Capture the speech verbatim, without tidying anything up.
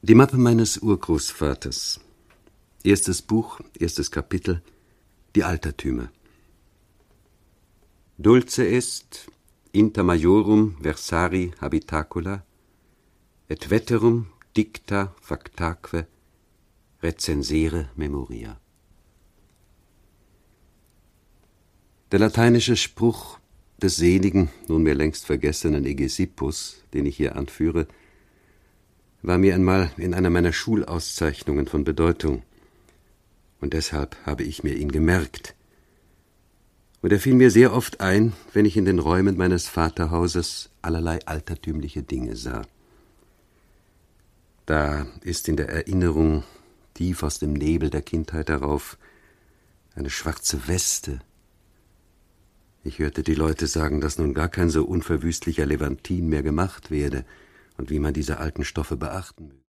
Die Mappe meines Urgroßvaters. Erstes Buch, erstes Kapitel, die Altertümer. Dulce est, inter majorum versari habitacula, et veterum dicta factaque recensere memoria. Der lateinische Spruch des seligen, nunmehr längst vergessenen Hegesippus, den ich hier anführe, war mir einmal in einer meiner Schulauszeichnungen von Bedeutung, und deshalb habe ich mir ihn gemerkt. Und er fiel mir sehr oft ein, wenn ich in den Räumen meines Vaterhauses allerlei altertümliche Dinge sah. Da ist in der Erinnerung, tief aus dem Nebel der Kindheit herauf, eine schwarze Weste. Ich hörte die Leute sagen, dass nun gar kein so unverwüstlicher Levantin mehr gemacht werde und wie man diese alten Stoffe beachten möge.